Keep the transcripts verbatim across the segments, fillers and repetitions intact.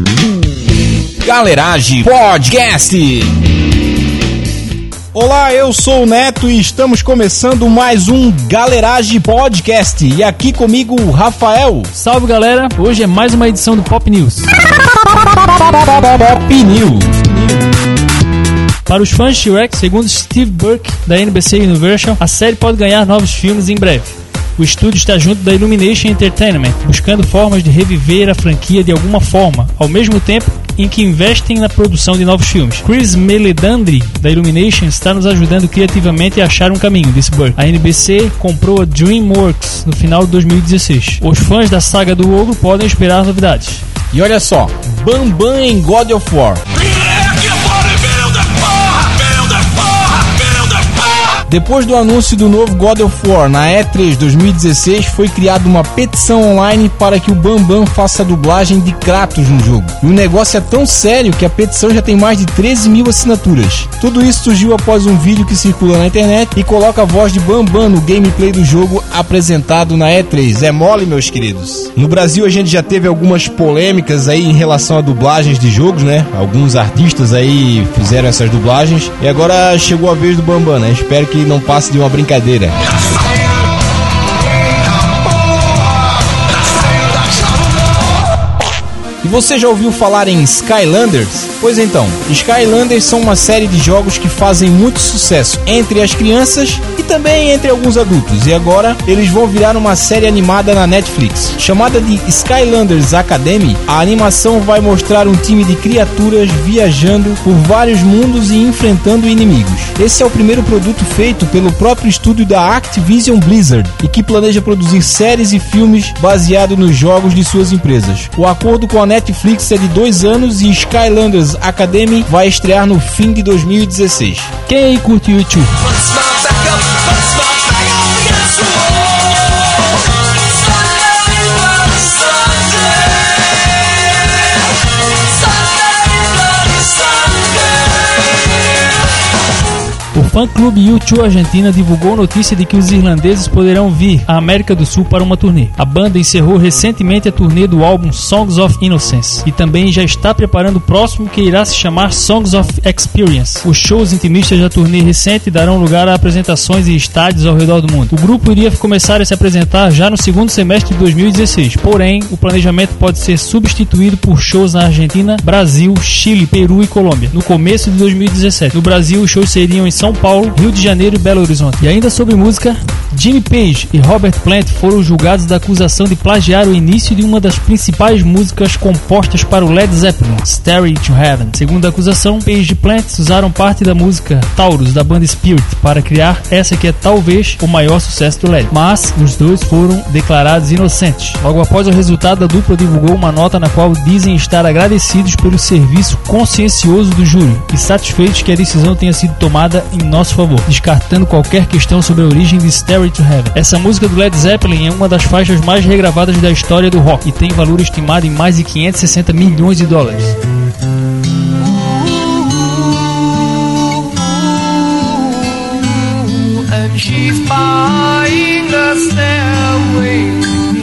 Galeragem Podcast. Olá, eu sou o Neto e estamos começando mais um Galeragem Podcast. E aqui comigo o Rafael. Salve, galera, hoje é mais uma edição do Pop News. Pop News. Para os fãs de Shrek, segundo Steve Burke da N B C Universal, a série pode ganhar novos filmes em breve. O estúdio está junto da Illumination Entertainment, buscando formas de reviver a franquia de alguma forma, ao mesmo tempo em que investem na produção de novos filmes. Chris Meledandri, da Illumination, está nos ajudando criativamente a achar um caminho, disse Burke. A N B C comprou a DreamWorks no final de dois mil e dezesseis. Os fãs da saga do Ogro podem esperar novidades. E olha só, Bambam em God of War. Depois do anúncio do novo God of War na E três dois mil e dezesseis, foi criada uma petição online para que o Bambam faça a dublagem de Kratos no jogo. E o negócio é tão sério que a petição já tem mais de treze mil assinaturas. Tudo isso surgiu após um vídeo que circula na internet e coloca a voz de Bambam no gameplay do jogo apresentado na E três. É mole, meus queridos. No Brasil a gente já teve algumas polêmicas aí em relação a dublagens de jogos, né? Alguns artistas aí fizeram essas dublagens e agora chegou a vez do Bambam, né? Espero que não passe de uma brincadeira. E você já ouviu falar em Skylanders? Pois então, Skylanders são uma série de jogos que fazem muito sucesso entre as crianças e também entre alguns adultos. E agora eles vão virar uma série animada na Netflix. Chamada de Skylanders Academy, a animação vai mostrar um time de criaturas viajando por vários mundos e enfrentando inimigos. Esse é o primeiro produto feito pelo próprio estúdio da Activision Blizzard e que planeja produzir séries e filmes baseados nos jogos de suas empresas. O acordo com a Netflix é de dois anos e Skylanders Academy vai estrear no fim de dois mil e dezesseis. Quem aí curte o YouTube? O fã-clube U dois Argentina divulgou notícia de que os irlandeses poderão vir à América do Sul para uma turnê. A banda encerrou recentemente a turnê do álbum Songs of Innocence e também já está preparando o próximo, que irá se chamar Songs of Experience. Os shows intimistas da turnê recente darão lugar a apresentações em estádios ao redor do mundo. O grupo iria começar a se apresentar já no segundo semestre de dois mil e dezesseis, porém o planejamento pode ser substituído por shows na Argentina, Brasil, Chile, Peru e Colômbia no começo de dois mil e dezessete. No Brasil, os shows seriam em São Paulo, Rio de Janeiro e Belo Horizonte. E ainda sobre música, Jimmy Page e Robert Plant foram julgados da acusação de plagiar o início de uma das principais músicas compostas para o Led Zeppelin, Stairway to Heaven. Segundo a acusação, Page e Plant usaram parte da música Taurus da banda Spirit para criar essa que é talvez o maior sucesso do Led. Mas os dois foram declarados inocentes. Logo após o resultado, a dupla divulgou uma nota na qual dizem estar agradecidos pelo serviço consciencioso do júri e satisfeitos que a decisão tenha sido tomada em nosso favor, descartando qualquer questão sobre a origem de Stairway to Heaven. Essa música do Led Zeppelin é uma das faixas mais regravadas da história do rock e tem valor estimado em mais de quinhentos e sessenta milhões de dólares. And she's buying the stairway.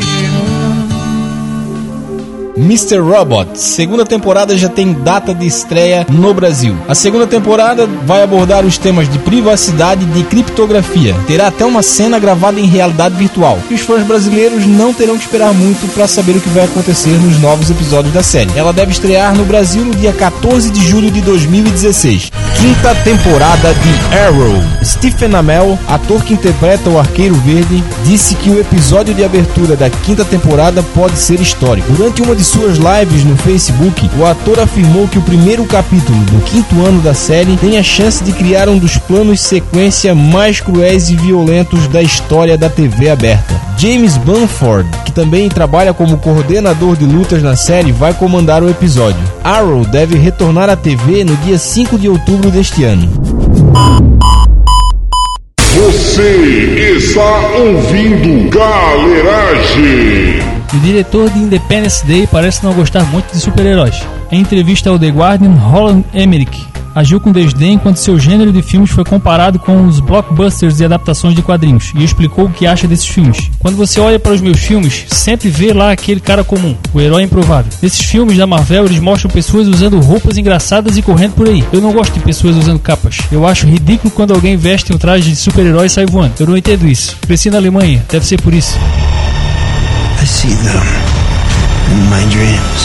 mister Robot, segunda temporada já tem data de estreia no Brasil. A segunda temporada vai abordar os temas de privacidade e de criptografia. Terá até uma cena gravada em realidade virtual. E os fãs brasileiros não terão que esperar muito para saber o que vai acontecer nos novos episódios da série. Ela deve estrear no Brasil no dia quatorze de julho de dois mil e dezesseis. Quinta temporada de Arrow. Stephen Amell, ator que interpreta o Arqueiro Verde, disse que o episódio de abertura da quinta temporada pode ser histórico. Durante uma de suas lives no Facebook, o ator afirmou que o primeiro capítulo do quinto ano da série tem a chance de criar um dos planos sequência mais cruéis e violentos da história da T V aberta. James Bamford, que também trabalha como coordenador de lutas na série, vai comandar o episódio. Arrow deve retornar à T V no dia cinco de outubro deste ano. Você está ouvindo Galeragem. O diretor de Independence Day parece não gostar muito de super-heróis. Em entrevista ao The Guardian, Roland Emmerich agiu com desdém quando seu gênero de filmes foi comparado com os blockbusters e adaptações de quadrinhos, e explicou o que acha desses filmes. Quando você olha para os meus filmes, sempre vê lá aquele cara comum, o herói improvável. Nesses filmes da Marvel, eles mostram pessoas usando roupas engraçadas e correndo por aí. Eu não gosto de pessoas usando capas. Eu acho ridículo quando alguém veste um traje de super-herói e sai voando. Eu não entendo isso. Cresci na Alemanha, deve ser por isso. I see them in my dreams.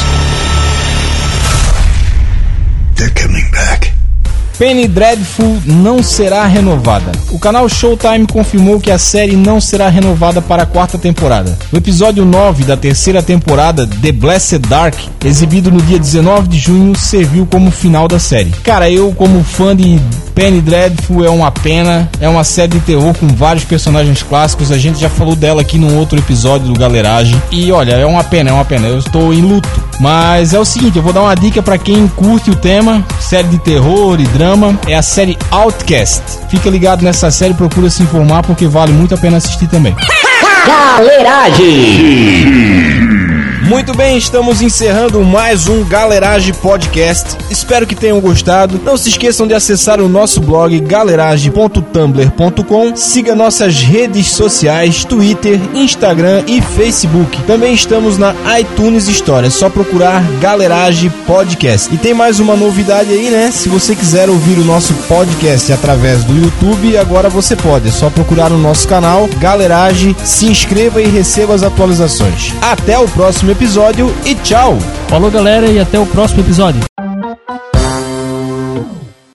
They're coming back. Penny Dreadful não será renovada. O canal Showtime confirmou que a série não será renovada para a quarta temporada. O episódio nove da terceira temporada, The Blessed Dark, exibido no dia dezenove de junho, serviu como final da série. Cara, eu como fã de Penny Dreadful, é uma pena. É uma série de terror com vários personagens clássicos. A gente já falou dela aqui num outro episódio do Galeragem. E olha, é uma pena, é uma pena. Eu estou em luto. Mas é o seguinte, eu vou dar uma dica para quem curte o tema, série de terror e drama, é a série Outcast. Fica ligado nessa série, procura se informar porque vale muito a pena assistir também. Galeragem! Muito bem, estamos encerrando mais um Galeragem Podcast. Espero que tenham gostado. Não se esqueçam de acessar o nosso blog galeragem ponto tumblr ponto com. Siga nossas redes sociais, Twitter, Instagram e Facebook. Também estamos na iTunes Store, é só procurar Galeragem Podcast. E tem mais uma novidade aí, né? Se você quiser ouvir o nosso podcast através do YouTube, agora você pode. É só procurar no nosso canal Galeragem, se inscreva e receba as atualizações. Até o próximo episódio e tchau! Falou, galera, e até o próximo episódio.